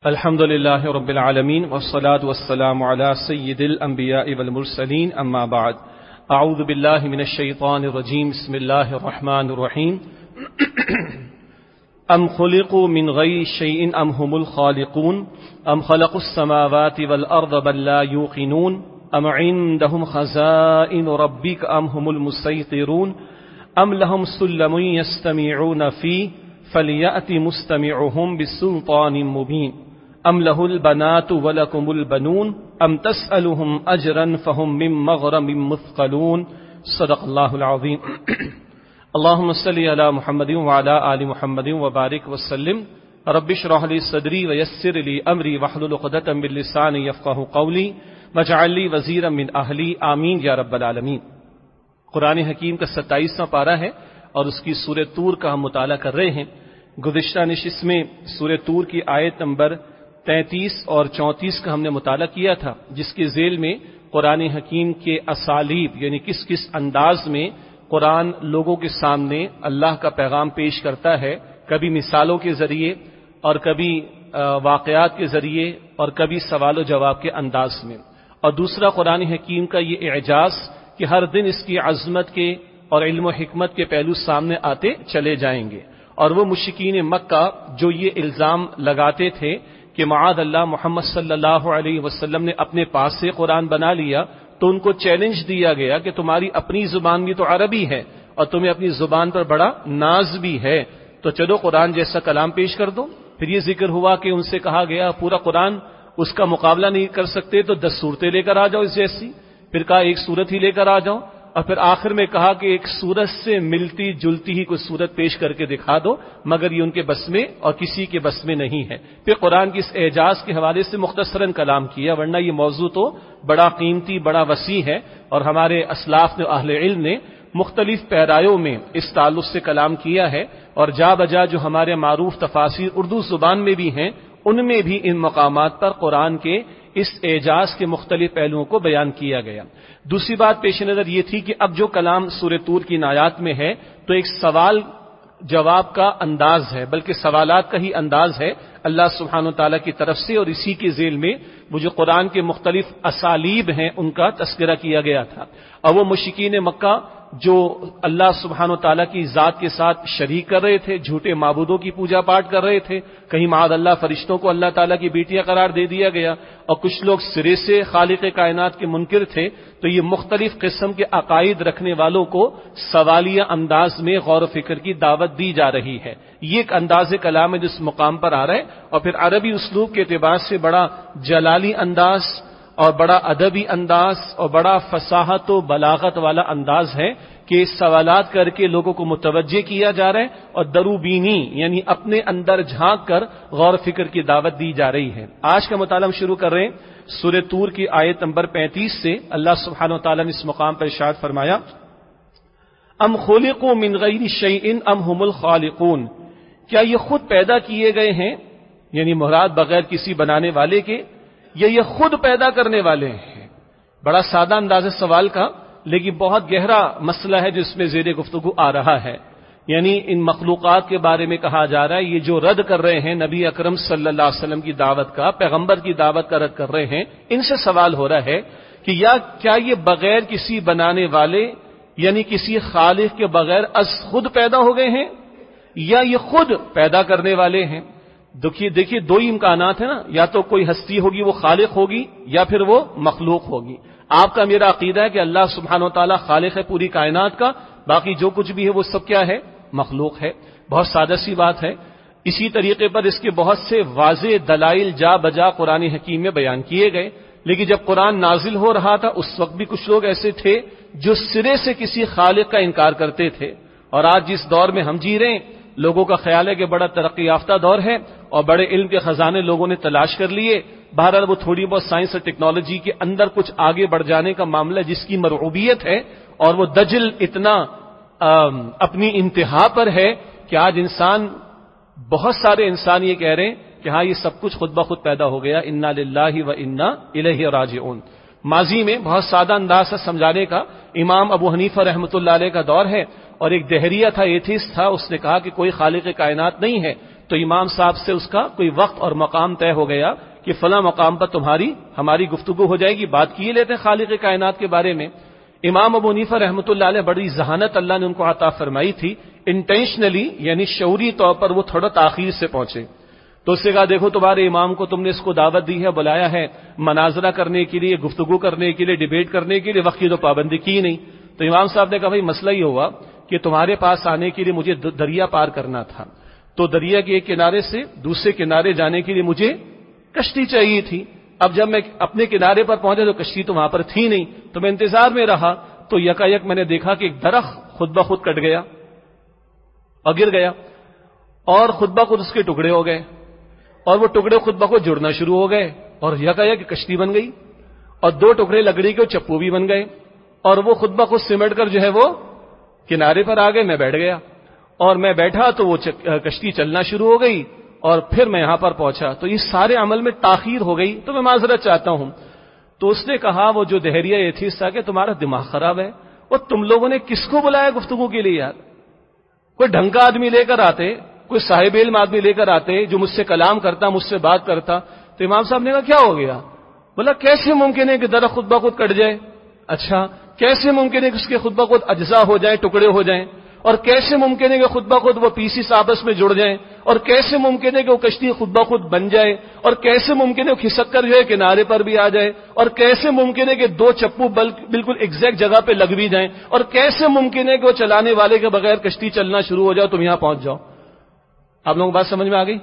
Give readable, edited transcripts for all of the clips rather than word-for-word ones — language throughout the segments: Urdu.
الحمد لله رب العالمين والصلاة والسلام على سيد الأنبياء والمرسلين أما بعد أعوذ بالله من الشيطان الرجيم بسم الله الرحمن الرحيم أم خلقوا من غير شيء أم هم الخالقون أم خلقوا السماوات والأرض بل لا يوقنون أم عندهم خزائن ربك أم هم المسيطرون أم لهم سلم يستمعون فيه فليأت مستمعهم بسلطان مبين ام له البنات ولكم البنون ام تسألهم اجرا فهم من مغرم مثقلون صدق اللہ العظیم اللهم صل على محمد وعلى آل محمد وبارك وسلم رب اشرح لي صدري ويسر لي امري واحلل عقدة من لساني يفقهوا قولي واجعل لي وزيرا من اهلي آمین یا رب العالمین۔ قرآن حکیم کا 27واں پارہ ہے اور اس کی سورہ طور کا ہم مطالعہ کر رہے ہیں۔ گزشتہ نشست میں سورہ طور کی آیت نمبر 33 اور 34 کا ہم نے مطالعہ کیا تھا، جس کے ذیل میں قرآن حکیم کے اسالیب یعنی کس انداز میں قرآن لوگوں کے سامنے اللہ کا پیغام پیش کرتا ہے، کبھی مثالوں کے ذریعے اور کبھی واقعات کے ذریعے اور کبھی سوال و جواب کے انداز میں، اور دوسرا قرآن حکیم کا یہ اعجاز کہ ہر دن اس کی عظمت کے اور علم و حکمت کے پہلو سامنے آتے چلے جائیں گے۔ اور وہ مشرکین مکہ جو یہ الزام لگاتے تھے کہ معاذ اللہ محمد صلی اللہ علیہ وسلم نے اپنے پاس سے قرآن بنا لیا، تو ان کو چیلنج دیا گیا کہ تمہاری اپنی زبان بھی تو عربی ہے اور تمہیں اپنی زبان پر بڑا ناز بھی ہے، تو چلو قرآن جیسا کلام پیش کر دو۔ پھر یہ ذکر ہوا کہ ان سے کہا گیا پورا قرآن اس کا مقابلہ نہیں کر سکتے تو 10 صورتیں لے کر آ جاؤ اس جیسی، پھر کہا ایک صورت ہی لے کر آ جاؤ، اور پھر آخر میں کہا کہ ایک صورت سے ملتی جلتی ہی کوئی صورت پیش کر کے دکھا دو، مگر یہ ان کے بس میں اور کسی کے بس میں نہیں ہے۔ پھر قرآن کی اس اعجاز کے حوالے سے مختصراً کلام کیا، ورنہ یہ موضوع تو بڑا قیمتی بڑا وسیع ہے، اور ہمارے اسلاف نے اہل علم نے مختلف پیرایوں میں اس تعلق سے کلام کیا ہے، اور جا بجا جو ہمارے معروف تفاسیر اردو زبان میں بھی ہیں ان میں بھی ان مقامات پر قرآن کے اس اعجاز کے مختلف پہلوؤں کو بیان کیا گیا۔ دوسری بات پیش نظر یہ تھی کہ اب جو کلام سورہ طور کی آیات میں ہے تو ایک سوال جواب کا انداز ہے، بلکہ سوالات کا ہی انداز ہے اللہ سبحانہ وتعالی کی طرف سے، اور اسی کے ذیل میں وہ جو قرآن کے مختلف اسالیب ہیں ان کا تذکرہ کیا گیا تھا۔ اور وہ مشرکین مکہ جو اللہ سبحانہ وتعالی کی ذات کے ساتھ شریک کر رہے تھے، جھوٹے معبودوں کی پوجا پاٹ کر رہے تھے، کہیں معاذ اللہ فرشتوں کو اللہ تعالیٰ کی بیٹیاں قرار دے دیا گیا، اور کچھ لوگ سرے سے خالق کائنات کے منکر تھے، تو یہ مختلف قسم کے عقائد رکھنے والوں کو سوالیہ انداز میں غور و فکر کی دعوت دی جا رہی ہے۔ یہ ایک انداز کلام ہے جس مقام پر آ رہا ہے، اور پھر عربی اسلوب کے اعتبار سے بڑا جلالی انداز اور بڑا ادبی انداز اور بڑا فصاحت و بلاغت والا انداز ہے کہ سوالات کر کے لوگوں کو متوجہ کیا جا رہا ہے، اور دروبینی یعنی اپنے اندر جھانک کر غور و فکر کی دعوت دی جا رہی ہے۔ آج کا مطالعہ شروع کر رہے ہیں سورہ طور کی آیت نمبر 35 سے۔ اللہ سبحانہ وتعالی نے اس مقام پر ارشاد فرمایا، ام خلقوا من غیر شیء ام هم الخالقون، کیا یہ خود پیدا کیے گئے ہیں، یعنی مراد بغیر کسی بنانے والے کے، یا یہ خود پیدا کرنے والے ہیں؟ بڑا سادہ انداز سوال کا، لیکن بہت گہرا مسئلہ ہے جو اس میں زیر گفتگو آ رہا ہے۔ یعنی ان مخلوقات کے بارے میں کہا جا رہا ہے، یہ جو رد کر رہے ہیں نبی اکرم صلی اللہ علیہ وسلم کی دعوت کا، پیغمبر کی دعوت کا رد کر رہے ہیں، ان سے سوال ہو رہا ہے کہ کیا یہ بغیر کسی بنانے والے یعنی کسی خالق کے بغیر از خود پیدا ہو گئے ہیں، یا یہ خود پیدا کرنے والے ہیں؟ دیکھیے دو ہی امکانات ہیں نا، یا تو کوئی ہستی ہوگی وہ خالق ہوگی، یا پھر وہ مخلوق ہوگی۔ آپ کا میرا عقیدہ ہے کہ اللہ سبحانہ وتعالی خالق ہے پوری کائنات کا، باقی جو کچھ بھی ہے وہ سب کیا ہے؟ مخلوق ہے۔ بہت سادہ سی بات ہے۔ اسی طریقے پر اس کے بہت سے واضح دلائل جا بجا قرآن حکیم میں بیان کیے گئے، لیکن جب قرآن نازل ہو رہا تھا اس وقت بھی کچھ لوگ ایسے تھے جو سرے سے کسی خالق کا انکار کرتے تھے، اور آج جس دور میں ہم جی رہے ہیں لوگوں کا خیال ہے کہ بڑا ترقی یافتہ دور ہے اور بڑے علم کے خزانے لوگوں نے تلاش کر لیے، بہرحال وہ تھوڑی بہت سائنس اور ٹیکنالوجی کے اندر کچھ آگے بڑھ جانے کا معاملہ جس کی مرعوبیت ہے، اور وہ دجل اتنا اپنی انتہا پر ہے کہ آج بہت سارے انسان یہ کہہ رہے ہیں کہ ہاں یہ سب کچھ خود بخود پیدا ہو گیا، انا للہ و انا الیہ راجعون۔ ماضی میں بہت سادہ انداز سے سمجھانے کا امام ابو حنیفہ رحمۃ اللہ علیہ کا دور ہے، اور ایک دہریہ تھا، ایتھیسٹ تھا، اس نے کہا کہ کوئی خالق کائنات نہیں ہے، تو تو امام صاحب سے اس کا کوئی وقت اور مقام طے ہو گیا کہ فلاں مقام پر ہماری گفتگو ہو جائے گی، بات کیے لیتے خالق کائنات کے بارے میں۔ امام ابو حنیفہ رحمۃ اللہ علیہ بڑی ذہانت اللہ نے ان کو عطا فرمائی تھی، انٹینشنلی یعنی شعوری طور پر وہ تھوڑا تاخیر سے پہنچے۔ تو اس سے کہا دیکھو تمہارے امام کو تم نے اس کو دعوت دی ہے، بلایا ہے مناظرہ کرنے کے لیے، گفتگو کرنے کے لیے، ڈیبیٹ کرنے کے لیے، وقت کی تو پابندی کی نہیں۔ تو امام صاحب نے کہا بھائی مسئلہ یہ ہوا کہ تمہارے پاس آنے کے لیے مجھے دریا پار کرنا تھا، تو دریا کے ایک کنارے سے دوسرے کنارے جانے کے لیے مجھے کشتی چاہیے تھی۔ اب جب میں اپنے کنارے پر پہنچا تو کشتی تو وہاں پر تھی نہیں، تو میں انتظار میں رہا، تو یکایک میں نے دیکھا کہ ایک درخت خود بخود کٹ گیا اور گر گیا، اور خود بخود اس کے ٹکڑے ہو گئے، اور وہ ٹکڑے خود بخود جڑنا شروع ہو گئے، اور یکایک کشتی بن گئی، اور دو ٹکڑے لکڑی کے چپو بھی بن گئے، اور وہ خود بخود سمٹ کر جو ہے وہ کنارے پر آ گئے۔ میں بیٹھ گیا، اور میں بیٹھا تو وہ کشتی چلنا شروع ہو گئی، اور پھر میں یہاں پر پہنچا۔ تو یہ سارے عمل میں تاخیر ہو گئی، تو میں معذرت چاہتا ہوں۔ تو اس نے کہا وہ جو دہریہ ایتھیسٹ تھا کہ تمہارا دماغ خراب ہے، وہ تم لوگوں نے کس کو بلایا گفتگو کے لیے یار؟ کوئی ڈھنگ کا آدمی لے کر آتے، کوئی صاحب علم آدمی لے کر آتے جو مجھ سے کلام کرتا، مجھ سے بات کرتا۔ تو امام صاحب نے کہا کیا ہو گیا؟ بولا کیسے ممکن ہے کہ درخت خود بخود کٹ جائے؟ اچھا کیسے ممکن ہے کہ اس کے خود بخود اجزاء ہو جائیں، ٹکڑے ہو جائیں؟ اور کیسے ممکن ہے کہ خود بخود وہ پیسز آپس میں جڑ جائیں؟ اور کیسے ممکن ہے کہ وہ کشتی خود بخود بن جائے؟ اور کیسے ممکن ہے کھسک کر جو ہے کنارے پر بھی آ جائے؟ اور کیسے ممکن ہے کہ دو چپو بالکل ایگزیکٹ جگہ پہ لگ بھی جائیں؟ اور کیسے ممکن ہے کہ وہ چلانے والے کے بغیر کشتی چلنا شروع ہو جائے، تم یہاں پہنچ جاؤ؟ آپ لوگوں کو بات سمجھ میں آ گئی؟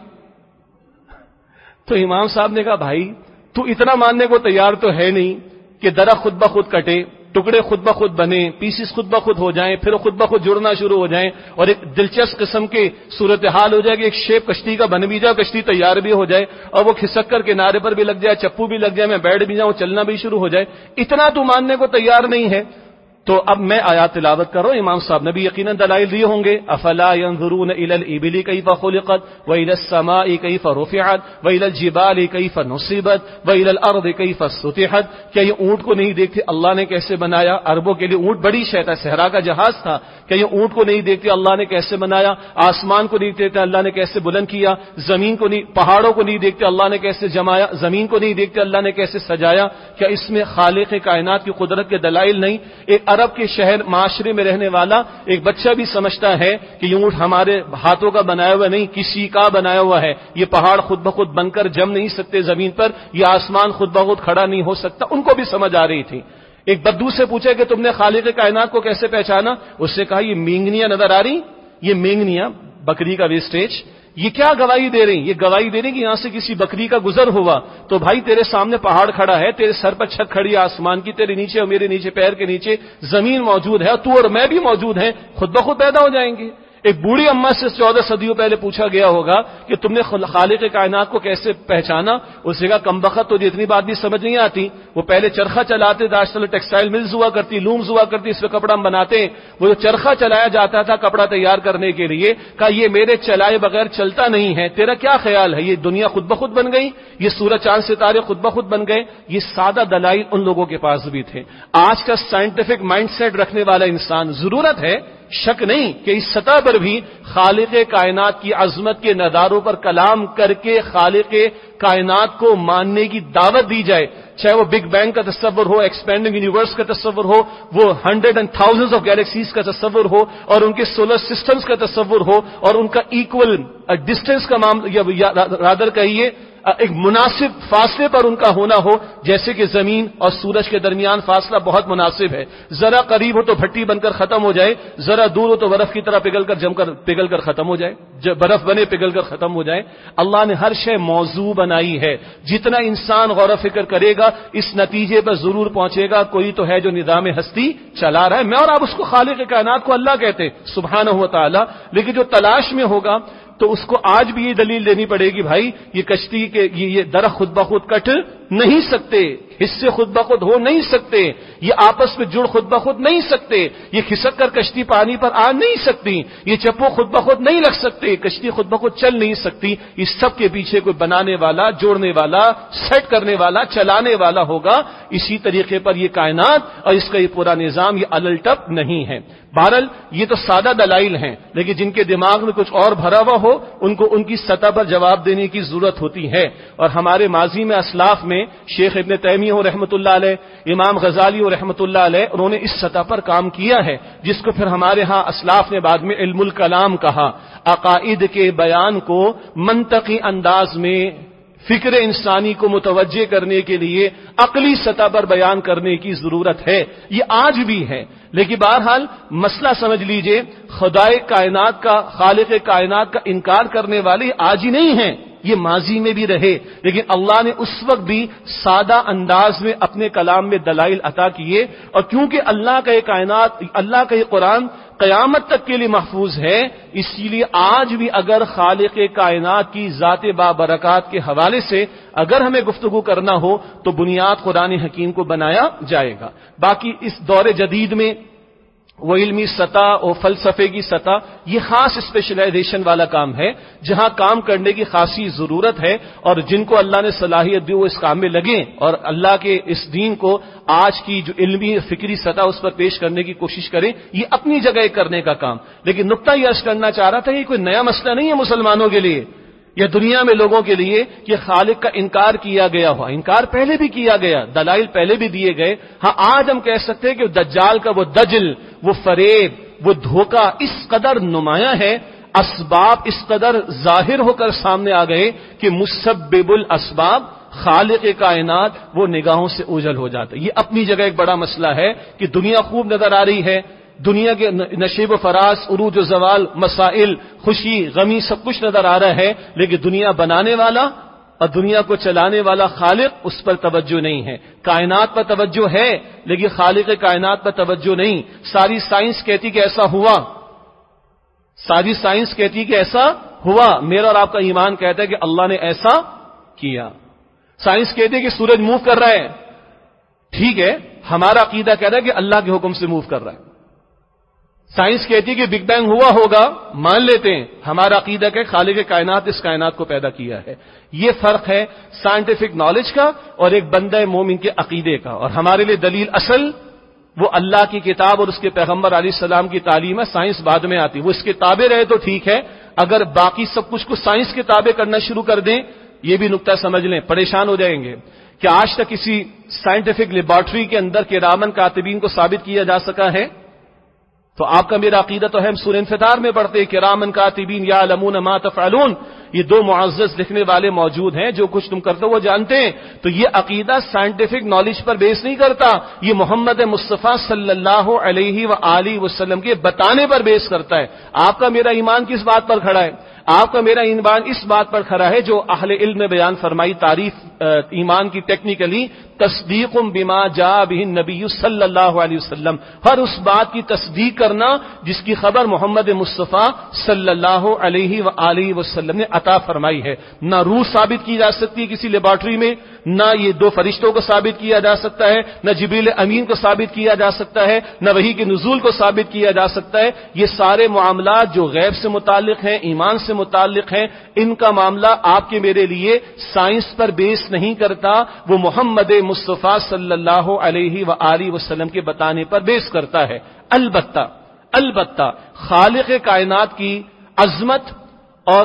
تو امام صاحب نے کہا بھائی تو اتنا ماننے کو تیار تو ہے نہیں کہ درخت خود بخود کٹے، ٹکڑے خود بخود بنے، پیسز خود بخود ہو جائیں، پھر خود بخود جڑنا شروع ہو جائیں، اور ایک دلچسپ قسم کی صورتحال ہو جائے کہ ایک شیپ کشتی کا بن بھی جائے، کشتی تیار بھی ہو جائے، اور وہ کھسک کر کنارے پر بھی لگ جائے، چپو بھی لگ جائے، میں بیٹھ بھی جاؤں، چلنا بھی شروع ہو جائے، اتنا تو ماننے کو تیار نہیں ہے۔ تو اب میں آیات تلاوت کر رہا ہوں، امام صاحب نے بھی یقیناً دلائل دیے ہوں گے۔ افلا ينظرون الى الابل كيف خلقت والى السماء كيف رفعت والى الجبال كيف نصبت والى الارض كيف سطحت، کیا یہ اونٹ کو نہیں دیکھتے اللہ نے کیسے بنایا؟ عربوں کے لیے اونٹ بڑی شے تھا، صحرا کا جہاز تھا۔ کیا یہ اونٹ کو نہیں دیکھتے اللہ نے کیسے بنایا؟ آسمان کو نہیں دیکھتے اللہ نے کیسے بلند کیا؟ زمین کو نہیں، پہاڑوں کو نہیں دیکھتے اللہ نے کیسے جمایا؟ زمین کو نہیں دیکھتے اللہ نے کیسے سجایا؟ کیا اس میں خالق کائنات کی قدرت کے دلائل نہیں؟ ایک عرب کے شہر معاشرے میں رہنے والا ایک بچہ بھی سمجھتا ہے کہ یہ اونٹ ہمارے ہاتھوں کا بنایا ہوا نہیں، کسی کا بنایا ہوا ہے، یہ پہاڑ خود بخود بن کر جم نہیں سکتے زمین پر، یہ آسمان خود بخود کھڑا نہیں ہو سکتا۔ ان کو بھی سمجھ آ رہی تھی۔ ایک بدو سے پوچھا کہ تم نے خالق کائنات کو کیسے پہچانا؟ اس سے کہا یہ مینگنیاں نظر آ رہی، یہ مینگنیاں بکری کا ویسٹیج، یہ کیا گواہی دے رہی؟ یہ گواہی دے رہی کہ یہاں سے کسی بکری کا گزر ہوا، تو بھائی تیرے سامنے پہاڑ کھڑا ہے، تیرے سر پر چھت کھڑی ہے آسمان کی، تیرے نیچے اور میرے نیچے پیر کے نیچے زمین موجود ہے، تو اور میں بھی موجود ہیں، خود بخود پیدا ہو جائیں گے۔ ایک بوڑھی اماں سے 14 صدیوں پہلے پوچھا گیا ہوگا کہ تم نے خالق کائنات کو کیسے پہچانا؟ اس نے کہا کم بخت تو اتنی بات بھی سمجھ نہیں آتی، وہ پہلے چرخہ چلاتے تھے، آج کل ٹیکسٹائل ملز ہوا کرتی، لومز ہوا کرتی، اس پہ کپڑا ہم بناتے ہیں، وہ جو چرخہ چلایا جاتا تھا کپڑا تیار کرنے کے لیے، کہا یہ میرے چلائے بغیر چلتا نہیں ہے، تیرا کیا خیال ہے؟ یہ دنیا خود بخود بن گئی، یہ سورج چاند ستارے خود بخود بن گئے؟ یہ سادہ دلائل ان لوگوں کے پاس بھی تھے۔ آج کا سائنٹیفک مائنڈ سیٹ رکھنے والا انسان، ضرورت ہے شک نہیں کہ اس سطح پر بھی خالق کائنات کی عظمت کے نظاروں پر کلام کر کے خالق کائنات کو ماننے کی دعوت دی جائے، چاہے وہ بگ بینگ کا تصور ہو، ایکسپینڈنگ یونیورس کا تصور ہو، وہ 100 and thousands آف گیلیکسیز کا تصور ہو، اور ان کے سولر سسٹمز کا تصور ہو، اور ان کا ایکول ڈسٹینس کا معاملہ، یا رادر کہیے ایک مناسب فاصلے پر ان کا ہونا ہو، جیسے کہ زمین اور سورج کے درمیان فاصلہ بہت مناسب ہے، ذرا قریب ہو تو بھٹی بن کر ختم ہو جائے، ذرا دور ہو تو برف کی طرح پگھل کر ختم ہو جائے، برف بنے پگھل کر ختم ہو جائے۔ اللہ نے ہر شے موضوع بنائی ہے، جتنا انسان غور و فکر کرے گا اس نتیجے پر ضرور پہنچے گا کوئی تو ہے جو نظام ہستی چلا رہا ہے۔ میں اور آپ اس کو خالق کائنات کو اللہ کہتے سبحانہ و تعالی، لیکن جو تلاش میں ہوگا تو اس کو آج بھی یہ دلیل دینی پڑے گی بھائی یہ کشتی کے یہ درخت خود بخود کٹ نہیں سکتے، حصے خود بخود ہو نہیں سکتے، یہ آپس میں جڑ خود بخود نہیں سکتے، یہ کھسک کر کشتی پانی پر آ نہیں سکتی، یہ چپو خود بخود نہیں لگ سکتے، کشتی خود بخود چل نہیں سکتی، اس سب کے پیچھے کوئی بنانے والا، جوڑنے والا، سیٹ کرنے والا، چلانے والا ہوگا۔ اسی طریقے پر یہ کائنات اور اس کا یہ پورا نظام یہ الٹپ نہیں ہے۔ بہرحال یہ تو سادہ دلائل ہیں، لیکن جن کے دماغ میں کچھ اور بھرا ہوا ہو ان کو ان کی سطح پر جواب دینے کی ضرورت ہوتی ہے۔ اور ہمارے ماضی میں اسلاف میں شیخ ابن تیمیہ رحمۃ اللہ علیہ، امام غزالی رحمۃ اللہ علیہ، انہوں نے اس سطح پر کام کیا ہے جس کو پھر ہمارے ہاں اسلاف نے بعد میں علم الکلام کہا۔ عقائد کے بیان کو منطقی انداز میں فکر انسانی کو متوجہ کرنے کے لیے عقلی سطح پر بیان کرنے کی ضرورت ہے، یہ آج بھی ہے۔ لیکن بہرحال مسئلہ سمجھ لیجئے، خدائے کائنات کا، خالق کائنات کا انکار کرنے والے آج ہی نہیں ہیں، یہ ماضی میں بھی رہے، لیکن اللہ نے اس وقت بھی سادہ انداز میں اپنے کلام میں دلائل عطا کیے، اور کیونکہ اللہ کا یہ کائنات، اللہ کا یہ قرآن قیامت تک کے لیے محفوظ ہے، اسی لیے آج بھی اگر خالق کائنات کی ذات بابرکات کے حوالے سے اگر ہمیں گفتگو کرنا ہو تو بنیاد قرآن حکیم کو بنایا جائے گا۔ باقی اس دور جدید میں وہ علمی سطح اور فلسفے کی سطح یہ خاص اسپیشلائزیشن والا کام ہے، جہاں کام کرنے کی خاصی ضرورت ہے، اور جن کو اللہ نے صلاحیت دی وہ اس کام میں لگیں اور اللہ کے اس دین کو آج کی جو علمی فکری سطح اس پر پیش کرنے کی کوشش کریں، یہ اپنی جگہ کرنے کا کام۔ لیکن نقطہ یہ عرض کرنا چاہ رہا تھا، یہ کوئی نیا مسئلہ نہیں ہے مسلمانوں کے لیے یا دنیا میں لوگوں کے لیے کہ خالق کا انکار کیا گیا ہوا، انکار پہلے بھی کیا گیا، دلائل پہلے بھی دیے گئے۔ ہاں آج ہم کہہ سکتے ہیں کہ دجال کا وہ دجل، وہ فریب، وہ دھوکہ اس قدر نمایاں ہے، اسباب اس قدر ظاہر ہو کر سامنے آ گئے کہ مسبب الاسباب خالق کائنات وہ نگاہوں سے اوجھل ہو جاتا ہے۔ یہ اپنی جگہ ایک بڑا مسئلہ ہے کہ دنیا خوب نظر آ رہی ہے، دنیا کے نشیب و فراز، عروج و زوال، مسائل، خوشی غمی سب کچھ نظر آ رہا ہے، لیکن دنیا بنانے والا اور دنیا کو چلانے والا خالق اس پر توجہ نہیں ہے۔ کائنات پر توجہ ہے لیکن خالق کائنات پر توجہ نہیں۔ ساری سائنس کہتی کہ ایسا ہوا، ساری سائنس کہتی کہ ایسا ہوا، میرا اور آپ کا ایمان کہتا ہے کہ اللہ نے ایسا کیا۔ سائنس کہتی ہے کہ سورج موو کر رہا ہے، ٹھیک ہے، ہمارا عقیدہ کہتا ہے کہ اللہ کے حکم سے موو کر رہا ہے۔ سائنس کہتی ہے کہ بگ بینگ ہوا ہوگا، مان لیتے ہیں، ہمارا عقیدہ کہ خالق کائنات اس کائنات کو پیدا کیا ہے۔ یہ فرق ہے سائنٹیفک نالج کا اور ایک بندہ مومن کے عقیدے کا، اور ہمارے لیے دلیل اصل وہ اللہ کی کتاب اور اس کے پیغمبر علیہ السلام کی تعلیم ہے، سائنس بعد میں آتی، وہ اس کے تابع رہے تو ٹھیک ہے، اگر باقی سب کچھ کو سائنس کے تابع کرنا شروع کر دیں، یہ بھی نقطہ سمجھ لیں، پریشان ہو جائیں گے۔ کہ آج تک کسی سائنٹیفک لیبارٹری کے اندر کرامن کاتبین کو ثابت کیا جا سکا ہے؟ تو آپ کا میرا عقیدہ تو ہے، سورہ انفطار میں پڑھتے ہیں کرامن کاتبین یعلمون ما تفعلون، یہ دو معزز لکھنے والے موجود ہیں، جو کچھ تم کرتے ہو وہ جانتے ہیں۔ تو یہ عقیدہ سائنٹیفک نالج پر بیس نہیں کرتا، یہ محمد مصطفیٰ صلی اللہ علیہ وآلہ وسلم کے بتانے پر بیس کرتا ہے۔ آپ کا میرا ایمان کس بات پر کھڑا ہے؟ آپ کا میرا ایمان اس بات پر کھڑا ہے جو اہل علم نے بیان فرمائی تعریف ایمان کی ٹیکنیکلی، تصدیق بما جاء به النبی صلی اللہ علیہ وسلم، ہر اس بات کی تصدیق کرنا جس کی خبر محمد مصطفیٰ صلی اللہ علیہ وآلہ وسلم نے عطا فرمائی ہے۔ نہ روح ثابت کی جا سکتی کسی لیبارٹری میں، نہ یہ دو فرشتوں کو ثابت کیا جا سکتا ہے، نہ جبریل امین کو ثابت کیا جا سکتا ہے، نہ وحی کے نزول کو ثابت کیا جا سکتا ہے۔ یہ سارے معاملات جو غیب سے متعلق ہیں، ایمان سے متعلق ہیں، ان کا معاملہ آپ کے میرے لیے سائنس پر بیس نہیں کرتا، وہ محمد مصطفیٰ صلی اللہ علیہ وآلہ وسلم کے بتانے پر بیس کرتا ہے۔ البتہ خالق کائنات کی عظمت اور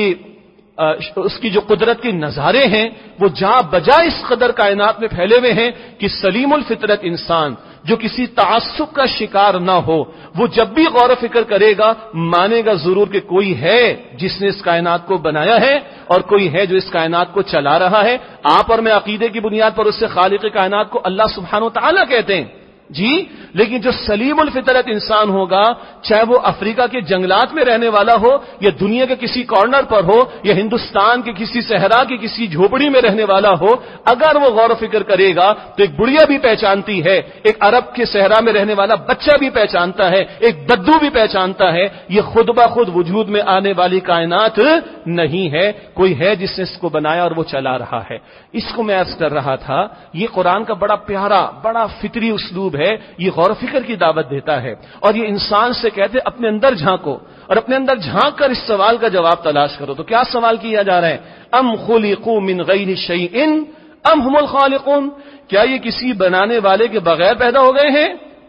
اس کی جو قدرت کے نظارے ہیں وہ جہاں بجائے اس قدر کائنات میں پھیلے ہوئے ہیں کہ سلیم الفطرت انسان جو کسی تعصب کا شکار نہ ہو، وہ جب بھی غور و فکر کرے گا مانے گا ضرور کہ کوئی ہے جس نے اس کائنات کو بنایا ہے اور کوئی ہے جو اس کائنات کو چلا رہا ہے۔ آپ اور میں عقیدے کی بنیاد پر اس سے خالق کائنات کو اللہ سبحانہ و تعالیٰ کہتے ہیں، جی، لیکن جو سلیم الفطرت انسان ہوگا، چاہے وہ افریقہ کے جنگلات میں رہنے والا ہو یا دنیا کے کسی کارنر پر ہو یا ہندوستان کے کسی صحرا کی کسی جھوپڑی میں رہنے والا ہو، اگر وہ غور و فکر کرے گا تو ایک بڑھیا بھی پہچانتی ہے، ایک عرب کے صحرا میں رہنے والا بچہ بھی پہچانتا ہے، ایک بدو بھی پہچانتا ہے، یہ خود بخود وجود میں آنے والی کائنات نہیں ہے، کوئی ہے جس نے اس کو بنایا اور وہ چلا رہا ہے۔ اس کو میں عرض کر رہا تھا، یہ قرآن کا بڑا پیارا، بڑا فطری اسلوب ہے، یہ غور و فکر کی دعوت دیتا ہے، اور یہ انسان سے کہتے اپنے اندر جھانکو، اور اپنے اندر جھانک کر اس سوال کا جواب تلاش کرو۔ تو کیا سوال کیا جا رہا ہے؟ ام خلقوا من غیر شیء ام هم الخالقون، کیا یہ کسی بنانے والے کے بغیر پیدا ہو گئے ہیں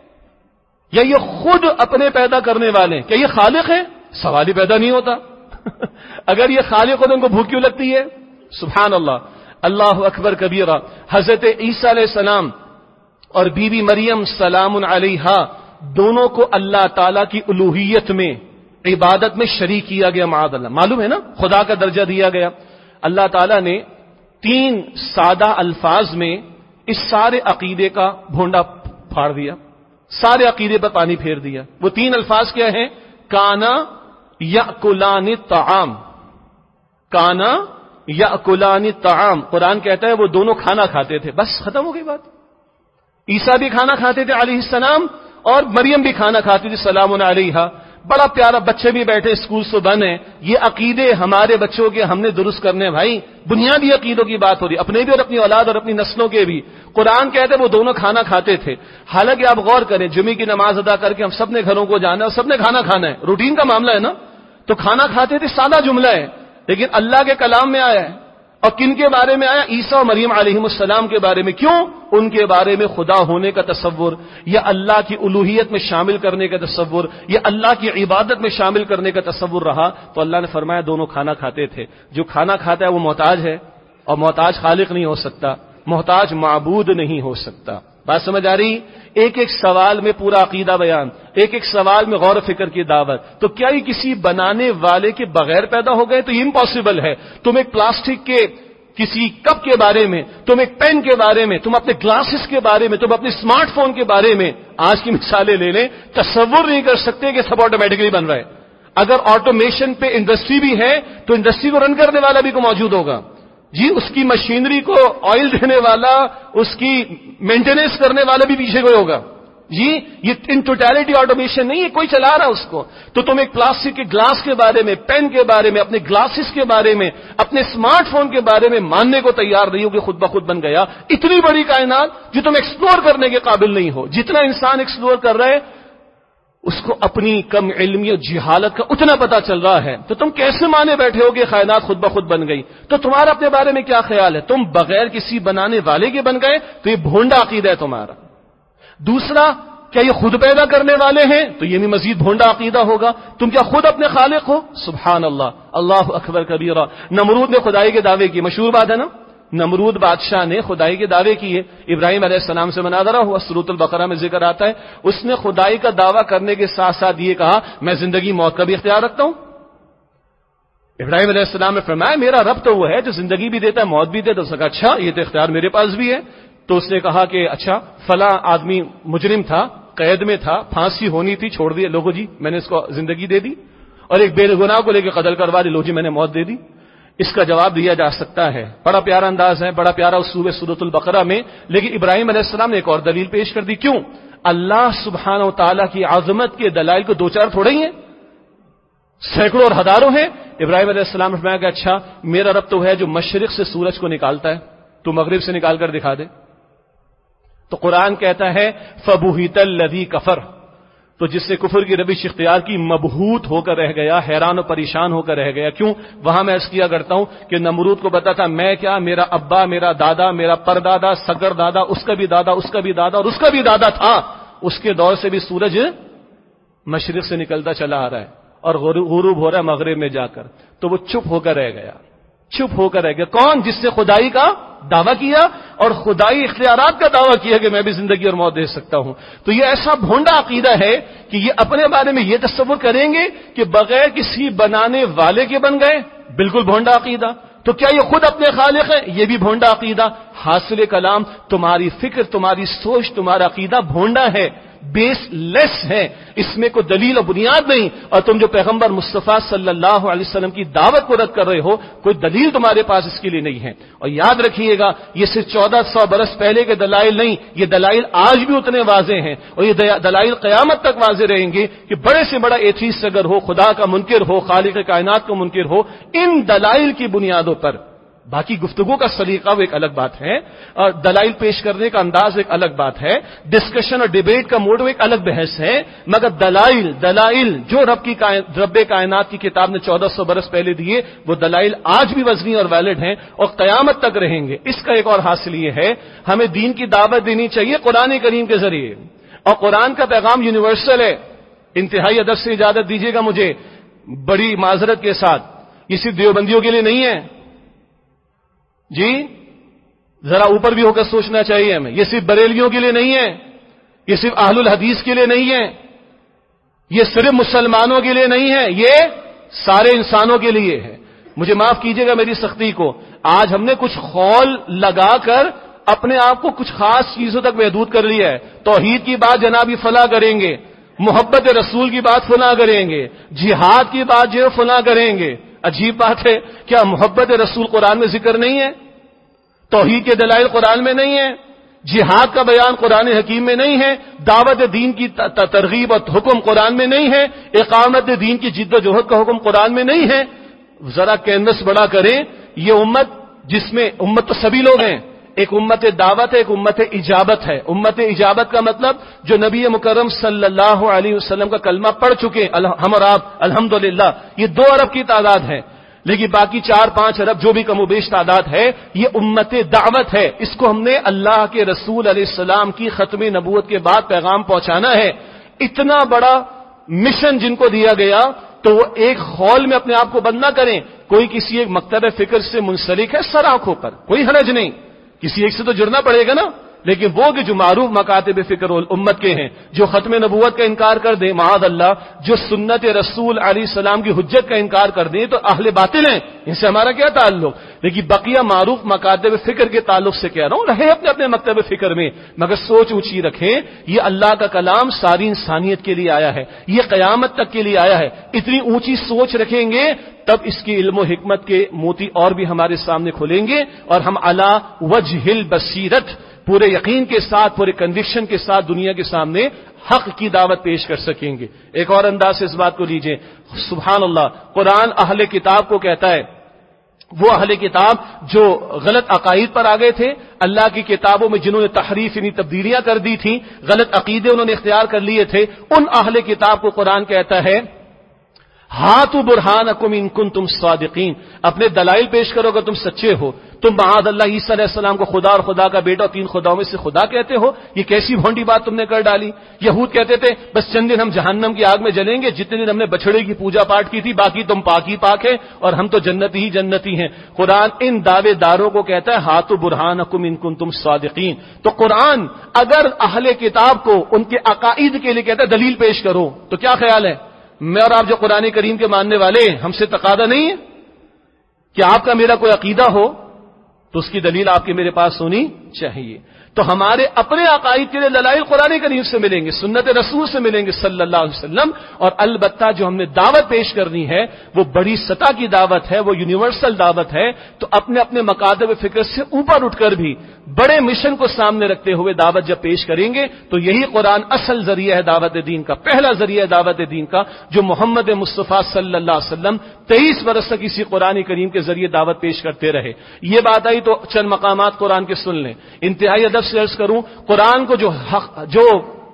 یا یہ خود اپنے پیدا کرنے والے ہیں؟ کیا یہ خالق ہیں؟ سوال ہی پیدا نہیں ہوتا۔ اگر یہ خالق ہو تو ان کو بھوک کیوں لگتی ہے؟ سبحان اللہ، اللہ اکبر کبیرہ۔ حضرت عیسیٰ علیہ السلام اور بی بی مریم سلام علیہا دونوں کو اللہ تعالی کی الوہیت میں، عبادت میں شریک کیا گیا، معاذ اللہ، معلوم ہے نا، خدا کا درجہ دیا گیا۔ اللہ تعالیٰ نے 3 سادہ الفاظ میں اس سارے عقیدے کا بھونڈا پھاڑ دیا، سارے عقیدے پر پانی پھیر دیا۔ وہ 3 الفاظ کیا ہیں؟ کانا یأکلان الطعام، کانا یأکلان الطعام، قرآن کہتا ہے وہ دونوں کھانا کھاتے تھے، بس ختم ہو گئی بات۔ عیسیٰ بھی کھانا کھاتے تھے علیہ السلام، اور مریم بھی کھانا کھاتی تھی سلام علیہا۔ بڑا پیارا، بچے بھی بیٹھے اسکول سے بنے، یہ عقیدے ہمارے بچوں کے ہم نے درست کرنے بھائی، بنیادی عقیدوں کی بات ہو رہی، اپنے بھی اور اپنی اولاد اور اپنی نسلوں کے بھی۔ قرآن کہتے ہیں وہ دونوں کھانا کھاتے تھے، حالانکہ آپ غور کریں، جمعے کی نماز ادا کر کے ہم سب نے گھروں کو جانا ہے اور سب نے کھانا کھانا ہے، روٹین کا معاملہ ہے نا، تو کھانا کھاتے تھے سادہ جملہ ہے، لیکن اللہ کے کلام میں آیا ہے، اور کن کے بارے میں آیا؟ عیسیٰ اور مریم علیہم السلام کے بارے میں۔ کیوں؟ ان کے بارے میں خدا ہونے کا تصور، یا اللہ کی الوہیت میں شامل کرنے کا تصور، یا اللہ کی عبادت میں شامل کرنے کا تصور رہا، تو اللہ نے فرمایا دونوں کھانا کھاتے تھے۔ جو کھانا کھاتا ہے وہ محتاج ہے، اور محتاج خالق نہیں ہو سکتا، محتاج معبود نہیں ہو سکتا۔ بات سمجھ آ رہی؟ ایک ایک سوال میں پورا عقیدہ بیان، ایک ایک سوال میں غور و فکر کی دعوت۔ تو کیا یہ کسی بنانے والے کے بغیر پیدا ہو گئے؟ تو یہ امپاسبل ہے۔ تم ایک پلاسٹک کے کسی کپ کے بارے میں، تم ایک پین کے بارے میں، تم اپنے گلاسز کے بارے میں، تم اپنے اسمارٹ فون کے بارے میں آج کی مثالیں لے لیں، تصور نہیں کر سکتے کہ سب آٹومیٹکلی بن رہا ہے۔ اگر آٹومیشن پہ انڈسٹری بھی ہے تو انڈسٹری کو رن کرنے والا بھی کو موجود ہوگا، جی، اس کی مشینری کو آئل دینے والا، اس کی مینٹیننس کرنے والا بھی پیچھے کوئی ہوگا، جی، یہ ان ٹوٹیلٹی آٹومیشن نہیں ہے، کوئی چلا رہا اس کو۔ تو تم ایک پلاسٹک کے گلاس کے بارے میں، پین کے بارے میں، اپنے گلاسز کے بارے میں، اپنے اسمارٹ فون کے بارے میں ماننے کو تیار نہیں ہو کہ خود بخود بن گیا۔ اتنی بڑی کائنات جو تم ایکسپلور کرنے کے قابل نہیں ہو، جتنا انسان ایکسپلور کر رہا ہے اس کو اپنی کم علمی اور جہالت کا اتنا پتا چل رہا ہے، تو تم کیسے مانے بیٹھے ہو کہ کائنات خود بخود بن گئی؟ تو تمہارا اپنے بارے میں کیا خیال ہے؟ تم بغیر کسی بنانے والے کے بن گئے، تو یہ بھونڈا عقیدہ ہے تمہارا۔ دوسرا، کیا یہ خود پیدا کرنے والے ہیں؟ تو یہ بھی مزید بھونڈا عقیدہ ہوگا۔ تم کیا خود اپنے خالق ہو؟ سبحان اللہ، اللہ اکبر کبیرہ۔ نمرود نے خدائی کے دعوے کی، مشہور بات ہے نا، نمرود بادشاہ نے خدائی کے دعوے کیے، ابراہیم علیہ السلام سے مناظرہ ہوا، سورۃ البقرہ میں ذکر آتا ہے، اس نے خدائی کا دعویٰ کرنے کے ساتھ ساتھ یہ کہا میں زندگی موت کا بھی اختیار رکھتا ہوں۔ ابراہیم علیہ السلام نے فرمایا میرا رب تو وہ ہے جو زندگی بھی دیتا ہے موت بھی دیتا ہے۔ اس نے کہا اچھا، یہ تو اختیار میرے پاس بھی ہے۔ تو اس نے کہا کہ اچھا، فلاں آدمی مجرم تھا، قید میں تھا، پھانسی ہونی تھی، چھوڑ دیا، لوگو جی میں نے اس کو زندگی دے دی، اور ایک بے گناہ کو لے کے قتل کروا دی، لو جی میں نے موت دے دی۔ اس کا جواب دیا جا سکتا ہے، بڑا پیارا انداز ہے، بڑا پیارا اسلوب ہے سورۃ البقرہ میں، لیکن ابراہیم علیہ السلام نے ایک اور دلیل پیش کر دی۔ کیوں؟ اللہ سبحانہ و تعالیٰ کی عظمت کے دلائل کو 2-4 تھوڑے ہی ہیں، سینکڑوں اور ہزاروں ہیں۔ ابراہیم علیہ السلام نے فرمایا کہ اچھا، میرا رب تو ہے جو مشرق سے سورج کو نکالتا ہے، تو مغرب سے نکال کر دکھا دے۔ تو قرآن کہتا ہے فَبُہِتَ الَّذِي كَفَرَ، تو جس نے کفر کی روش اختیار کی مبہوت ہو کر رہ گیا، حیران و پریشان ہو کر رہ گیا۔ کیوں؟ وہاں میں عرض کیا کرتا ہوں کہ نمرود کو پتا تھا میں کیا، میرا ابا، میرا دادا، میرا پردادا، سگر دادا، اس کا بھی دادا، اس کا بھی دادا اور اس کا بھی دادا تھا، اس کے دور سے بھی سورج مشرق سے نکلتا چلا آ رہا ہے اور غروب ہو رہا ہے مغرب میں جا کر۔ تو وہ چپ ہو کر رہ گیا، چپ ہو کر رہ گیا۔ کون؟ جس نے خدائی کا دعویٰ کیا اور خدائی اختیارات کا دعویٰ کیا کہ میں بھی زندگی اور موت دے سکتا ہوں۔ تو یہ ایسا بھونڈا عقیدہ ہے کہ یہ اپنے بارے میں یہ تصور کریں گے کہ بغیر کسی بنانے والے کے بن گئے، بالکل بھونڈا عقیدہ۔ تو کیا یہ خود اپنے خالق ہیں؟ یہ بھی بھونڈا عقیدہ. حاصل کلام تمہاری فکر، تمہاری سوچ، تمہارا عقیدہ بھونڈا ہے، بیس لیس ہے، اس میں کوئی دلیل و بنیاد نہیں. اور تم جو پیغمبر مصطفیٰ صلی اللہ علیہ وسلم کی دعوت کو رد کر رہے ہو، کوئی دلیل تمہارے پاس اس کے لیے نہیں ہے. اور یاد رکھیے گا، یہ صرف 1400 برس پہلے کے دلائل نہیں، یہ دلائل آج بھی اتنے واضح ہیں، اور یہ دلائل قیامت تک واضح رہیں گے کہ بڑے سے بڑا ایتھیسٹ اگر ہو، خدا کا منکر ہو، خالق کائنات کا منکر ہو، ان دلائل کی بنیادوں پر. باقی گفتگو کا سلیقہ وہ ایک الگ بات ہے، اور دلائل پیش کرنے کا انداز ایک الگ بات ہے، ڈسکشن اور ڈیبیٹ کا موڈ وہ ایک الگ بحث ہے. مگر دلائل جو رب کائنات کی کتاب نے 1400 برس پہلے دیے، وہ دلائل آج بھی وزنی اور ویلڈ ہیں اور قیامت تک رہیں گے. اس کا ایک اور حاصل یہ ہے، ہمیں دین کی دعوت دینی چاہیے قرآن کریم کے ذریعے، اور قرآن کا پیغام یونیورسل ہے. انتہائی ادب سے اجازت دیجیے گا مجھے، بڑی معذرت کے ساتھ، یہ صرف دیوبندیوں کے لیے نہیں ہے جی، ذرا اوپر بھی ہو کر سوچنا چاہیے ہمیں. یہ صرف بریلیوں کے لیے نہیں ہے، یہ صرف اہل الحدیث کے لیے نہیں ہے، یہ صرف مسلمانوں کے لیے نہیں ہے، یہ سارے انسانوں کے لیے ہے. مجھے معاف کیجیے گا میری سختی کو، آج ہم نے کچھ خول لگا کر اپنے آپ کو کچھ خاص چیزوں تک محدود کر لیا ہے. توحید کی بات جنابی فلاں کریں گے، محبت رسول کی بات فلاں کریں گے، جہاد کی بات جو فلاں کریں گے. عجیب بات ہے، کیا محبت رسول قرآن میں ذکر نہیں ہے؟ توحید کے دلائل قرآن میں نہیں ہے؟ جہاد کا بیان قرآن حکیم میں نہیں ہے؟ دعوت دین کی ترغیب اور حکم قرآن میں نہیں ہے؟ اقامت دین کی جد و جہد کا حکم قرآن میں نہیں ہے؟ ذرا کینوس بڑا کریں. یہ امت، جس میں امت تو سبھی لوگ ہیں، ایک امت دعوت ہے، ایک امت اجابت ہے. امت اجابت کا مطلب جو نبی مکرم صلی اللہ علیہ وسلم کا کلمہ پڑھ چکے ہم اور آپ الحمدللہ، یہ 2 ارب کی تعداد ہے. لیکن باقی 4-5 ارب جو بھی کم و بیش تعداد ہے، یہ امت دعوت ہے. اس کو ہم نے اللہ کے رسول علیہ السلام کی ختم نبوت کے بعد پیغام پہنچانا ہے. اتنا بڑا مشن جن کو دیا گیا، تو وہ ایک خول میں اپنے آپ کو بند نہ کریں. کوئی کسی ایک مکتب فکر سے منسلک ہے، سر آنکھوں پر، کوئی حرج نہیں، کسی ایک سے تو جڑنا پڑے گا نا. لیکن وہ کہ جو معروف مکاتب فکر امت کے ہیں، جو ختم نبوت کا انکار کر دیں معاذ اللہ، جو سنت رسول علیہ السلام کی حجت کا انکار کر دیں، تو اہل باطل ہیں، ان سے ہمارا کیا تعلق. لیکن بقیہ معروف مکاتب فکر کے تعلق سے کہہ رہا ہوں، رہے اپنے اپنے مکتب فکر میں، مگر سوچ اونچی رکھیں. یہ اللہ کا کلام ساری انسانیت کے لیے آیا ہے، یہ قیامت تک کے لیے آیا ہے. اتنی اونچی سوچ رکھیں گے تب اس کی علم و حکمت کے موتی اور بھی ہمارے سامنے کھلیں گے، اور ہم علی وجہ البصیرت، پورے یقین کے ساتھ، پورے کنوکشن کے ساتھ دنیا کے سامنے حق کی دعوت پیش کر سکیں گے. ایک اور انداز سے اس بات کو لیجئے، سبحان اللہ، قرآن اہل کتاب کو کہتا ہے، وہ اہل کتاب جو غلط عقائد پر آ گئے تھے، اللہ کی کتابوں میں جنہوں نے تحریف یعنی تبدیلیاں کر دی تھیں، غلط عقیدے انہوں نے اختیار کر لیے تھے، ان اہل کتاب کو قرآن کہتا ہے ہاتھو برہانکم ان کنتم صادقین، اپنے دلائل پیش کرو اگر تم سچے ہو. تم معاذ اللہ عیسیٰ علیہ السلام کو خدا اور خدا کا بیٹا اور 3 خداؤں میں سے خدا کہتے ہو، یہ کیسی بھونڈی بات تم نے کر ڈالی. یہود کہتے تھے بس چند دن ہم جہنم کی آگ میں جلیں گے، جتنے دن ہم نے بچڑے کی پوجا پاٹ کی تھی، باقی تم پاک ہی پاک ہے اور ہم تو جنتی ہی جنتی ہیں. قرآن ان دعوے داروں کو کہتا ہے ہاتھو برہانکم ان کنتم صادقین. تو قرآن اگر اہل کتاب کو ان کے عقائد کے لیے کہتا ہے دلیل پیش کرو، تو کیا خیال ہے میں اور آپ جو قرآن کریم کے ماننے والے ہیں، ہم سے تقاضا نہیں ہے کہ آپ کا میرا کوئی عقیدہ ہو تو اس کی دلیل آپ کے میرے پاس ہونی چاہیے. تو ہمارے اپنے عقائد کے لیے دلائل قرآن کریم سے ملیں گے، سنت رسول سے ملیں گے صلی اللہ علیہ وسلم. اور البتہ جو ہم نے دعوت پیش کرنی ہے وہ بڑی سطح کی دعوت ہے، وہ یونیورسل دعوت ہے. تو اپنے اپنے مکاتب فکر سے اوپر اٹھ کر بھی بڑے مشن کو سامنے رکھتے ہوئے دعوت جب پیش کریں گے تو یہی قرآن اصل ذریعہ ہے دعوت دین کا، پہلا ذریعہ ہے دعوت دین کا، جو محمد مصطفیٰ صلی اللہ علیہ وسلم 23 برس تک اسی قرآن کریم کے ذریعے دعوت پیش کرتے رہے. یہ بات آئی تو چند مقامات قرآن کے سن لیں. انتہائی ادب سے عرض کروں، قرآن کو جو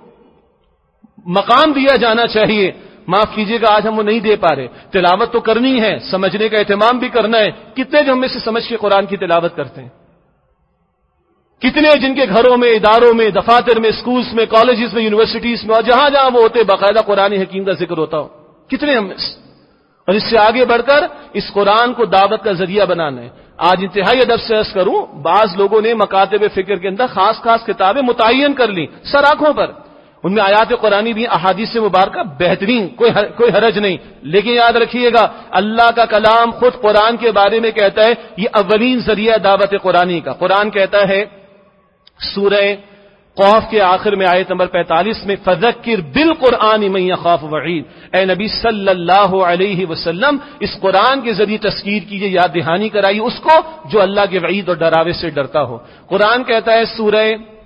مقام دیا جانا چاہیے، معاف کیجیے گا آج ہم وہ نہیں دے پا رہے. تلاوت تو کرنی ہے، سمجھنے کا اہتمام بھی کرنا ہے. کتنے جو ہم میں سے سمجھ کے قرآن کی تلاوت کرتے ہیں؟ کتنے جن کے گھروں میں، اداروں میں، دفاتر میں، سکولز میں، کالجز میں، یونیورسٹیز میں، اور جہاں جہاں وہ ہوتے باقاعدہ قرآن حکیم کا ذکر ہوتا ہو؟ کتنے ہم میں سے؟ اور اس سے آگے بڑھ کر اس قرآن کو دعوت کا ذریعہ بنانا ہے. آج انتہائی ادب سے عرض کروں، بعض لوگوں نے مکاتب فکر کے اندر خاص خاص کتابیں متعین کر لی سر آنکھوں پر. ان میں آیات قرآنی بھی، احادیث مبارکہ بہترین، کوئی حرج نہیں. لیکن یاد رکھیے گا اللہ کا کلام خود قرآن کے بارے میں کہتا ہے یہ اولین ذریعہ دعوت قرآنی کا. قرآن کہتا ہے سورہ قاف کے آخر میں آیت نمبر 45 میں فذکر بالقرآن من یخاف وعید، اے نبی صلی اللہ علیہ وسلم اس قرآن کے ذریعے تذکیر کیجئے، یاد دہانی کرائیے اس کو جو اللہ کے وعید اور ڈراوے سے ڈرتا ہو. قرآن کہتا ہے سورہ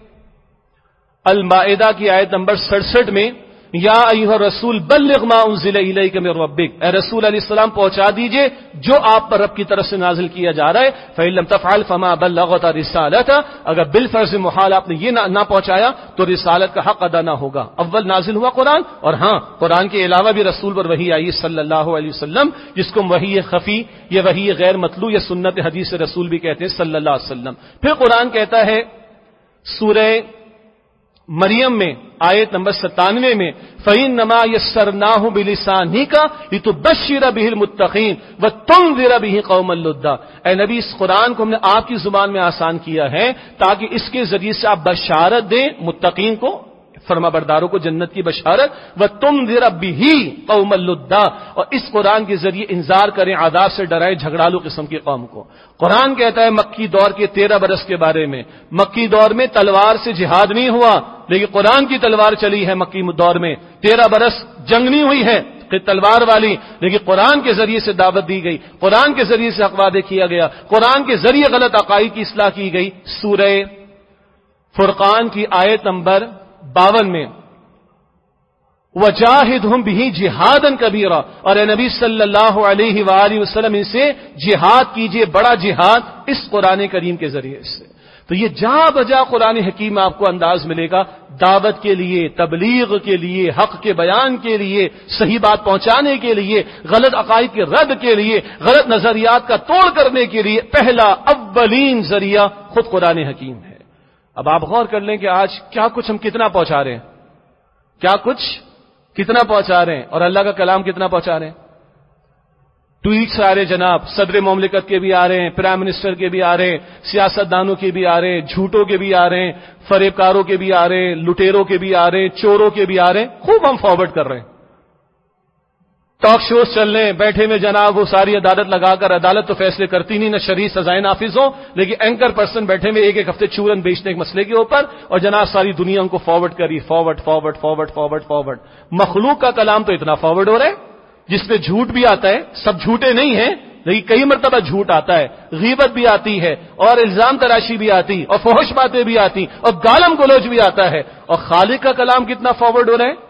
المائدہ کی آیت نمبر 67 میں یا ایھا الرسول بلغ ما انزل الیک من ربک، اے رسول علیہ السلام پہنچا دیجئے جو آپ پر رب کی طرف سے نازل کیا جا رہا ہے. فإن لم تفعل فما بلغت رسالته، اگر بالفرض محال آپ نے یہ نہ پہنچایا تو رسالت کا حق ادا نہ ہوگا. اول نازل ہوا قرآن، اور ہاں قرآن کے علاوہ بھی رسول پر وحی آئی صلی اللہ علیہ وسلم، جس کو وحی خفی یا وحی غیر مطلوع یا سنت حدیث رسول بھی کہتے ہیں صلی اللہ علیہ وسلم. پھر قرآن کہتا ہے سورہ مریم میں آیت نمبر 97 میں فَإِنَّمَا يَسَّرْنَاهُ بِلِسَانِكَ لِتُبَشِّرَ بِهِ الْمُتَّقِينَ وَتُنذِرَ بِهِ قَوْمًا لُدًّا. اے نبی اس قرآن کو ہم نے آپ کی زبان میں آسان کیا ہے تاکہ اس کے ذریعے سے آپ بشارت دیں متقین کو، فرما برداروں کو جنت کی بشارت، وَتُنذِرَ بِهِ قَوْمًا لُدًّا، اور اس قرآن کے ذریعے انذار کریں عذاب سے ڈرائیں جھگڑالو قسم کی قوم کو. قرآن کہتا ہے مکی دور کے 13 برس کے بارے میں، مکی دور میں تلوار سے جہاد نہیں ہوا، لیکن قرآن کی تلوار چلی ہے. مکی دور میں 13 برس جنگ نہیں ہوئی ہے تلوار والی، لیکن قرآن کے ذریعے سے دعوت دی گئی، قرآن کے ذریعے سے اقوادے کیا گیا، قرآن کے ذریعے غلط عقائد کی اصلاح کی گئی. سورہ فرقان کی آیت نمبر 52 میں وَجَاهِدْهُمْ بِهِ جِهَادًا كَبِيرًا، اور اے نبی صلی اللہ علیہ وآلہ وسلم ان سے جہاد کیجئے، بڑا جہاد اس قرآن کریم کے ذریعے سے. تو یہ جہاں بجا قرآن حکیم میں آپ کو انداز ملے گا دعوت کے لیے، تبلیغ کے لیے، حق کے بیان کے لیے، صحیح بات پہنچانے کے لیے، غلط عقائد کے رد کے لیے، غلط نظریات کا توڑ کرنے کے لیے پہلا اولین ذریعہ خود قرآن حکیم ہے. اب آپ غور کر لیں کہ آج کیا کچھ ہم کتنا پہنچا رہے ہیں، کیا کچھ کتنا پہنچا رہے ہیں، اور اللہ کا کلام کتنا پہنچا رہے ہیں. ٹویٹس آ رہے جناب، صدر مملکت کے بھی آ رہے ہیں، پرائم منسٹر کے بھی آ رہے ہیں، سیاست دانوں کے بھی آ رہے ہیں، جھوٹوں کے بھی آ رہے ہیں، فریب کاروں کے بھی آ رہے ہیں، لٹیروں کے بھی آ رہے ہیں، چوروں کے بھی آ رہے ہیں، خوب ہم فارورڈ کر رہے ہیں. ٹاک شوز چل رہے ہیں، بیٹھے میں جناب وہ ساری عدالت لگا کر، عدالت تو فیصلے کرتی نہیں، نہ شرعی سزائیں نافذ ہوں، لیکن اینکر پرسن بیٹھے میں ایک ہفتے چورن بیچنے کے مسئلے کے اوپر، اور جناب ساری دنیا ان کو فارورڈ کری، forward forward forward forward forward. مخلوق کا کلام تو اتنا فارورڈ ہو رہا ہے جس میں جھوٹ بھی آتا ہے، سب جھوٹے نہیں ہیں لیکن کئی مرتبہ جھوٹ آتا ہے، غیبت بھی آتی ہے، اور الزام تراشی بھی آتی، اور فحش باتیں بھی آتی، اور گالم گلوچ بھی آتا ہے. اور خالق کا کلام کتنا فارورڈ ہو رہا ہے.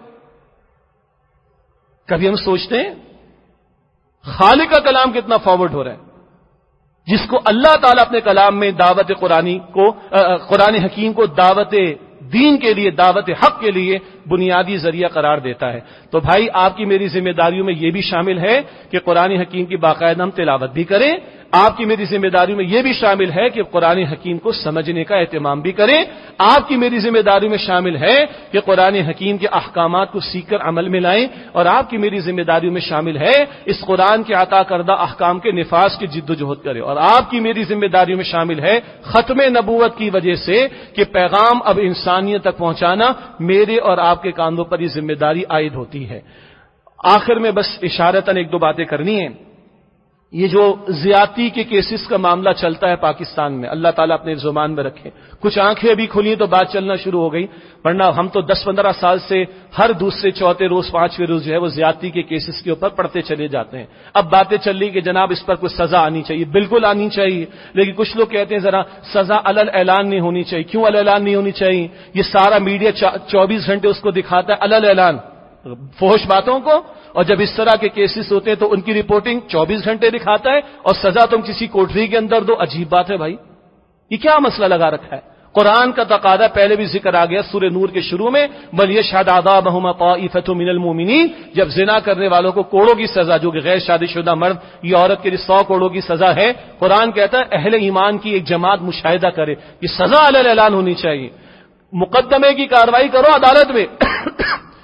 کبھی ہم سوچتے ہیں خالق کا کلام کتنا فارورڈ ہو رہا ہے، جس کو اللہ تعالیٰ اپنے کلام میں دعوت قرآن حکیم کو دعوت دین کے لیے، دعوت حق کے لیے بنیادی ذریعہ قرار دیتا ہے. تو بھائی آپ کی میری ذمہ داریوں میں یہ بھی شامل ہے کہ قرآن حکیم کی باقاعدہ ہم تلاوت بھی کریں. آپ کی میری ذمہ داریوں میں یہ بھی شامل ہے کہ قرآن حکیم کو سمجھنے کا اہتمام بھی کریں. آپ کی میری ذمہ داریوں میں شامل ہے کہ قرآن حکیم کے احکامات کو سیکھ کر عمل میں لائیں. اور آپ کی میری ذمہ داریوں میں شامل ہے اس قرآن کے عطا کردہ احکام کے نفاذ کی جد و جہد کریں. اور آپ کی میری ذمہ داریوں میں شامل ہے ختم نبوت کی وجہ سے کہ پیغام اب انسانیت تک پہنچانا میرے اور آپ کے کاندھوں پر یہ ذمہ داری عائد ہوتی ہے. آخر میں بس اشارتاً ایک دو باتیں کرنی ہیں. یہ جو زیادتی کے کیسز کا معاملہ چلتا ہے پاکستان میں، اللہ تعالیٰ اپنے زبان میں رکھے. کچھ آنکھیں بھی کھلی تو بات چلنا شروع ہو گئی، ورنہ ہم تو 10-15 سال سے ہر دوسرے چوتھے روز 5ویں روز جو ہے وہ زیادتی کے کیسز کے اوپر پڑھتے چلے جاتے ہیں. اب باتیں چل رہی کہ جناب اس پر کوئی سزا آنی چاہیے. بالکل آنی چاہیے، لیکن کچھ لوگ کہتے ہیں ذرا سزا علل اعلان نہیں ہونی چاہیے. کیوں علل اعلان نہیں ہونی چاہیے؟ یہ سارا میڈیا 24 گھنٹے اس کو دکھاتا ہے علل اعلان فحش باتوں کو، اور جب اس طرح کے کیسز ہوتے ہیں تو ان کی رپورٹنگ 24 گھنٹے دکھاتا ہے، اور سزا تم کسی کوٹری کے اندر دو. عجیب بات ہے بھائی، یہ کیا مسئلہ لگا رکھا ہے؟ قرآن کا تقاضا پہلے بھی ذکر آ گیا سورہ نور کے شروع میں، وَلْيَشْهَدْ عَذَابَهُمَا طَائِفَةٌ مِّنَ الْمُؤْمِنِينَ. جب زنا کرنے والوں کو کوڑوں کی سزا، جو کہ غیر شادی شدہ مرد یا عورت کے لیے 100 کوڑوں کی سزا ہے، قرآن کہتا ہے اہل ایمان کی ایک جماعت مشاہدہ کرے، یہ سزا علل اعلان ہونی چاہیے. مقدمے کی کارروائی کرو عدالت میں،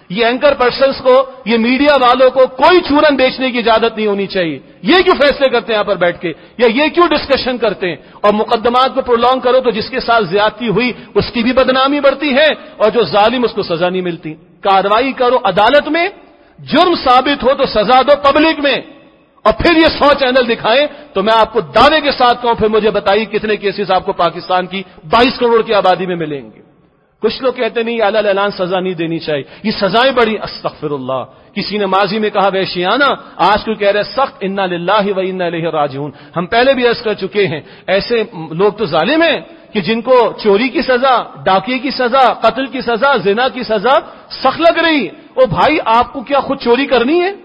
یہ اینکر پرسنس کو، یہ میڈیا والوں کو کوئی چورن بیچنے کی اجازت نہیں ہونی چاہیے. یہ کیوں فیصلے کرتے ہیں یہاں پر بیٹھ کے، یا یہ کیوں ڈسکشن کرتے ہیں؟ اور مقدمات کو پرولونگ کرو تو جس کے ساتھ زیادتی ہوئی اس کی بھی بدنامی بڑھتی ہے، اور جو ظالم اس کو سزا نہیں ملتی. کارروائی کرو عدالت میں، جرم ثابت ہو تو سزا دو پبلک میں، اور پھر یہ 100 چینل دکھائیں تو میں آپ کو دعوے کے ساتھ کہوں، پھر مجھے بتائیے کتنے کیسز آپ کو پاکستان کی 22 کروڑ کی آبادی میں ملیں گے. کچھ لوگ کہتے نہیں اعلان اعلان سزا نہیں دینی چاہیے، یہ سزائیں بڑی، استغفر اللہ. کسی نے ماضی میں کہا وحشیانہ، آج کوئی کہہ رہے سخت، انا للہ و انا الیہ راجعون. ہم پہلے بھی عرض کر چکے ہیں، ایسے لوگ تو ظالم ہیں کہ جن کو چوری کی سزا، ڈاکے کی سزا، قتل کی سزا، زنا کی سزا سخت لگ رہی. او بھائی آپ کو کیا خود چوری کرنی ہے؟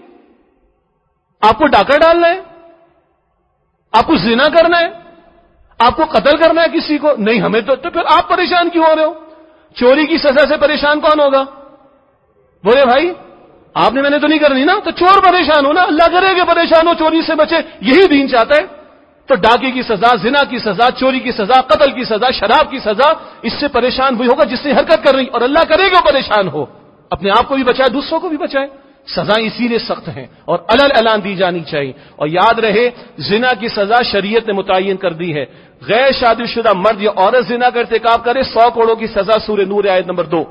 آپ کو ڈاکہ ڈالنا ہے؟ آپ کو زنا کرنا ہے؟ آپ کو قتل کرنا ہے کسی کو؟ نہیں ہمیں تو پھر آپ پریشان کیوں ہو رہے ہو؟ چوری کی سزا سے پریشان کون ہوگا؟ بولے بھائی آپ نے میں نے تو نہیں کرنی نا، تو چور پریشان ہو نا، اللہ کرے کہ پریشان ہو، چوری سے بچے، یہی دین چاہتا ہے. تو ڈاکے کی سزا، زنا کی سزا، چوری کی سزا، قتل کی سزا، شراب کی سزا، اس سے پریشان وہی ہوگا جس سے حرکت کر رہی، اور اللہ کرے گا پریشان ہو. اپنے آپ کو بھی بچائے، دوسروں کو بھی بچائے. سزائیں اسی لیے سخت ہیں اور علل اعلان دی جانی چاہیے. اور یاد رہے زنا کی سزا شریعت نے متعین کر دی ہے. غیر شادی شدہ مرد یا عورت زنا کا ارتکاب کرے 100 کروڑوں کی سزا، سورہ نور آیت نمبر 2.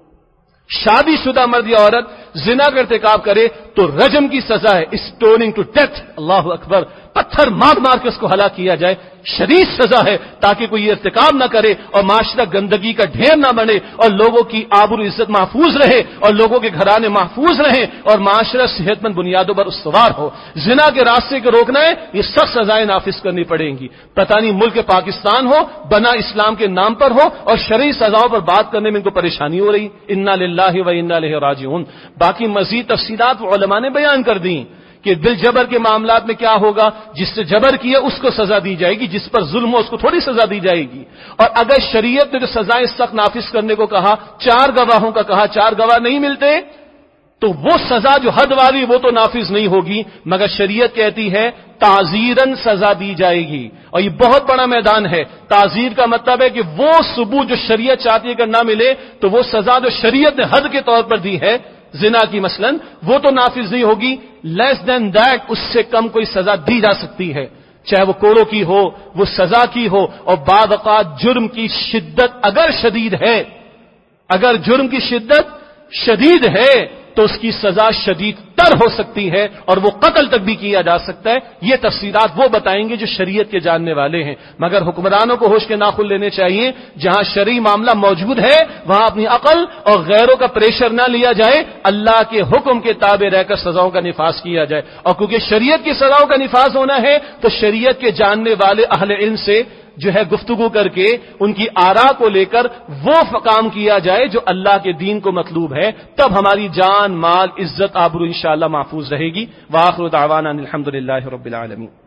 شادی شدہ مرد یا عورت زنا کا ارتکاب کرے تو رجم کی سزا ہے، اسٹوننگ ٹو ڈیتھ. اللہ اکبر، پتھر مار مار کے اس کو ہلاک کیا جائے. شدید سزا ہے تاکہ کوئی یہ ارتکاب نہ کرے اور معاشرہ گندگی کا ڈھیر نہ بنے اور لوگوں کی آبرو عزت محفوظ رہے اور لوگوں کے گھرانے محفوظ رہیں اور معاشرہ صحت مند بنیادوں پر استوار ہو. زنا کے راستے کو روکنا ہے، یہ سخت سزائیں نافذ کرنی پڑیں گی. پتہ نہیں ملک پاکستان ہو، بنا اسلام کے نام پر ہو، اور شرعی سزاؤں پر بات کرنے میں ان کو پریشانی ہو رہی. انا للہ و انا الیہ راجعون. باقی مزید تفصیلات علماء نے بیان کر دی کہ دل جبر کے معاملات میں کیا ہوگا. جس سے جبر کیا اس کو سزا دی جائے گی، جس پر ظلم ہو اس کو تھوڑی سزا دی جائے گی. اور اگر شریعت نے جو سزائیں سخت نافذ کرنے کو کہا، 4 گواہوں کا کہا، 4 گواہ نہیں ملتے تو وہ سزا جو حد والی وہ تو نافذ نہیں ہوگی، مگر شریعت کہتی ہے تعزیراً سزا دی جائے گی. اور یہ بہت بڑا میدان ہے. تعزیر کا مطلب ہے کہ وہ ثبوت جو شریعت چاہتی ہے اگر نہ ملے تو وہ سزا جو شریعت نے حد کے طور پر دی ہے زنا کی مثلا، وہ تو نافذ نہیں ہوگی. لیس دین دیٹ، اس سے کم کوئی سزا دی جا سکتی ہے، چاہے وہ کوڑوں کی ہو، وہ سزا کی ہو. اور بعض اوقات جرم کی شدت اگر شدید ہے، اگر جرم کی شدت شدید ہے تو اس کی سزا شدید تر ہو سکتی ہے اور وہ قتل تک بھی کیا جا سکتا ہے. یہ تفصیلات وہ بتائیں گے جو شریعت کے جاننے والے ہیں. مگر حکمرانوں کو ہوش کے ناخن لینے چاہیے. جہاں شرعی معاملہ موجود ہے وہاں اپنی عقل اور غیروں کا پریشر نہ لیا جائے، اللہ کے حکم کے تابع رہ کر سزاؤں کا نفاذ کیا جائے. اور کیونکہ شریعت کی سزاؤں کا نفاذ ہونا ہے تو شریعت کے جاننے والے اہل علم سے جو ہے گفتگو کر کے ان کی آراء کو لے کر وہ کام کیا جائے جو اللہ کے دین کو مطلوب ہے. تب ہماری جان، مال، عزت، آبرو انشاءاللہ محفوظ رہے گی. وآخر دعوانا الحمدللہ رب العالمین.